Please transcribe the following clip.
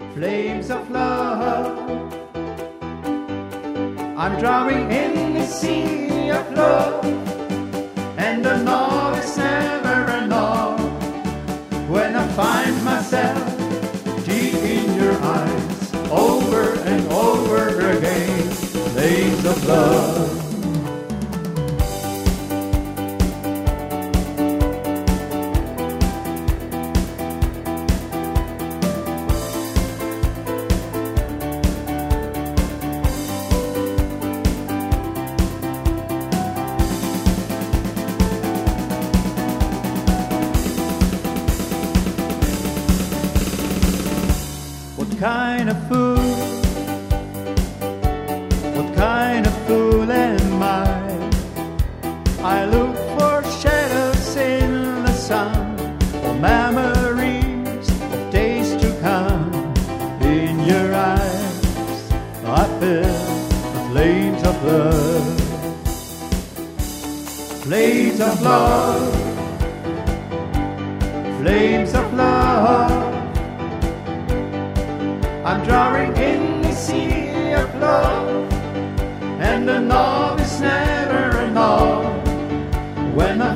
flames of love. I'm drowning in the sea of love, and the novice never enough. When I find myself deep in your eyes, over and over again, flames of love. What kind of fool am I? I look for shadows in the sun, or memories of days to come. In your eyes I feel the flames of love. Flames of love. Flames of love. I'm drowning in the sea of love, and the novice never enough. When I